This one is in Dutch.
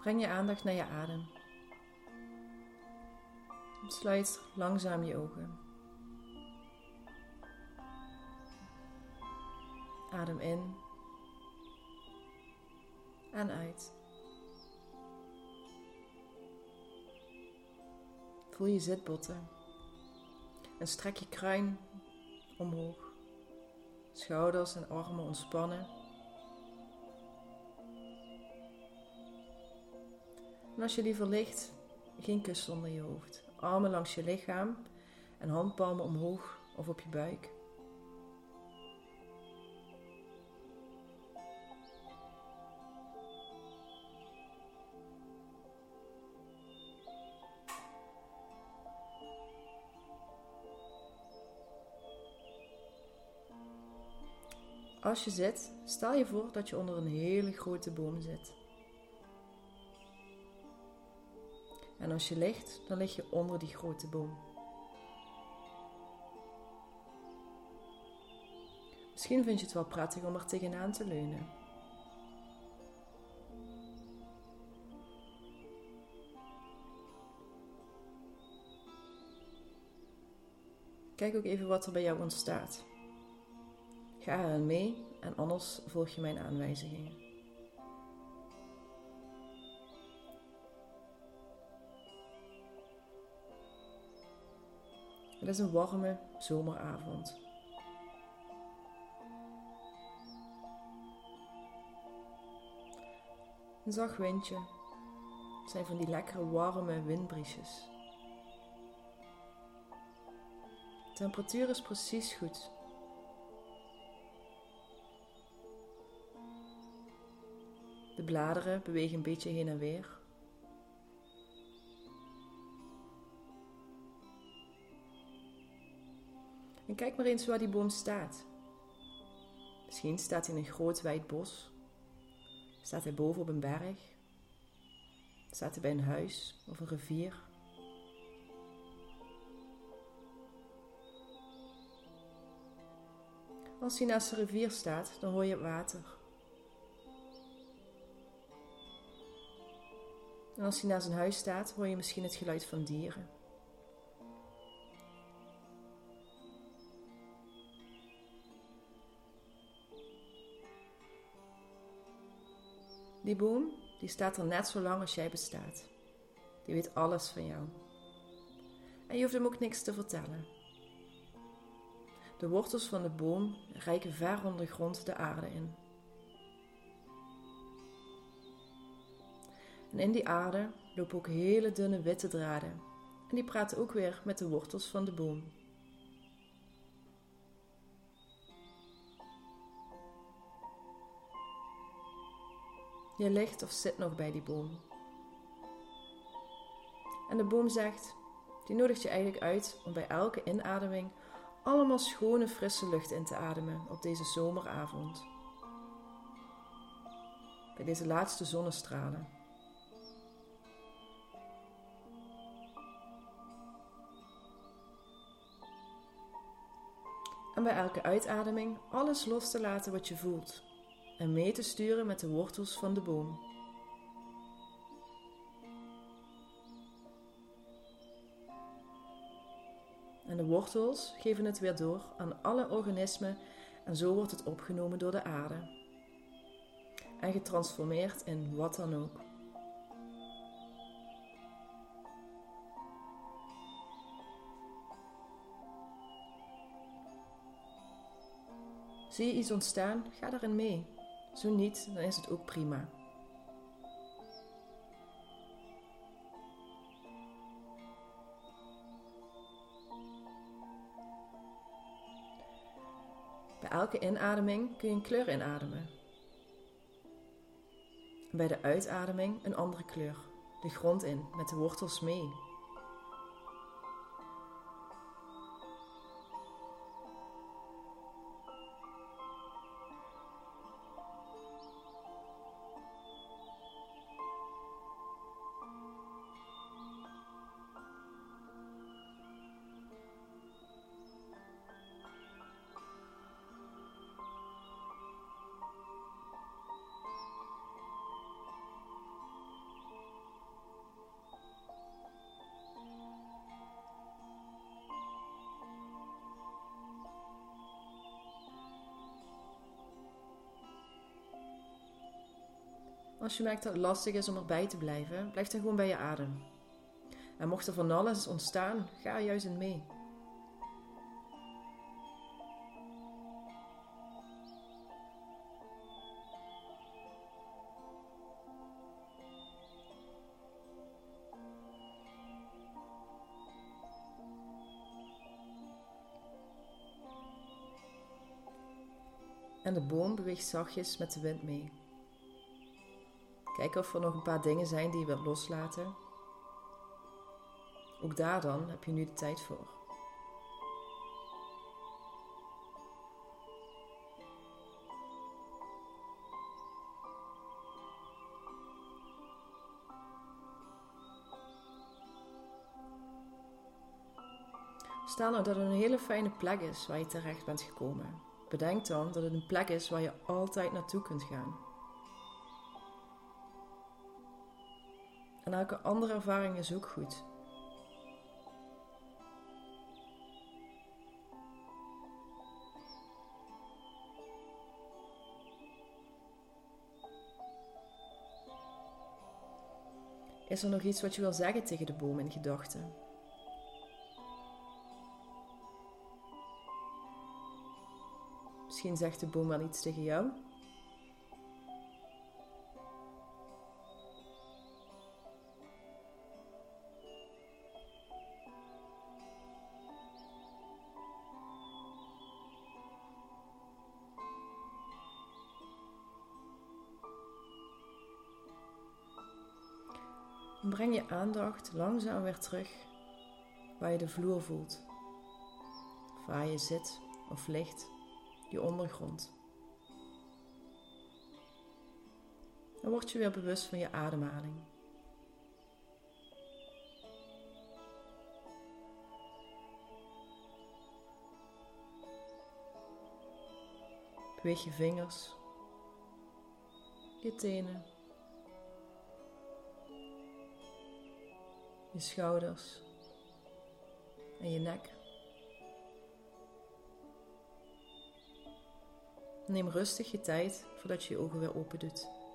Breng je aandacht naar je adem. Sluit langzaam je ogen. Adem in en uit. Voel je zitbotten en strek je kruin omhoog. Schouders en armen ontspannen. En als je liever ligt, geen kussen onder je hoofd. Armen langs je lichaam en handpalmen omhoog of op je buik. Als je zit, stel je voor dat je onder een hele grote boom zit. En als je ligt, dan lig je onder die grote boom. Misschien vind je het wel prettig om er tegenaan te leunen. Kijk ook even wat er bij jou ontstaat. Ga erin mee en anders volg je mijn aanwijzingen. Het is een warme zomeravond. Een zacht windje. Het zijn van die lekkere warme windbriesjes. De temperatuur is precies goed. De bladeren bewegen een beetje heen en weer. En kijk maar eens waar die boom staat. Misschien staat hij in een groot wijd bos. Staat hij boven op een berg? Staat hij bij een huis of een rivier? Als hij naast de rivier staat, dan hoor je het water. En als hij naast een huis staat, hoor je misschien het geluid van dieren. Die boom, die staat er net zo lang als jij bestaat. Die weet alles van jou. En je hoeft hem ook niks te vertellen. De wortels van de boom reiken ver onder de grond de aarde in. En in die aarde lopen ook hele dunne witte draden. En die praten ook weer met de wortels van de boom. Je ligt of zit nog bij die boom. En de boom zegt, die nodigt je eigenlijk uit om bij elke inademing allemaal schone frisse lucht in te ademen op deze zomeravond. Bij deze laatste zonnestralen. En bij elke uitademing alles los te laten wat je voelt en mee te sturen met de wortels van de boom. En de wortels geven het weer door aan alle organismen en zo wordt het opgenomen door de aarde. En getransformeerd in wat dan ook. Zie je iets ontstaan, ga daarin mee. Zo niet, dan is het ook prima. Bij elke inademing kun je een kleur inademen. En bij de uitademing een andere kleur, de grond in, met de wortels mee. Als je merkt dat het lastig is om erbij te blijven, blijf dan gewoon bij je adem. En mocht er van alles ontstaan, ga er juist in mee. En de boom beweegt zachtjes met de wind mee. Kijk of er nog een paar dingen zijn die je wilt loslaten. Ook daar dan heb je nu de tijd voor. Stel nou dat het een hele fijne plek is waar je terecht bent gekomen. Bedenk dan dat het een plek is waar je altijd naartoe kunt gaan. En elke andere ervaring is ook goed. Is er nog iets wat je wil zeggen tegen de boom in gedachten? Misschien zegt de boom wel iets tegen jou? En breng je aandacht langzaam weer terug waar je de vloer voelt. Of waar je zit of ligt, je ondergrond. Dan word je weer bewust van je ademhaling. Beweeg je vingers, je tenen, je schouders en je nek. Neem rustig je tijd voordat je je ogen weer open doet.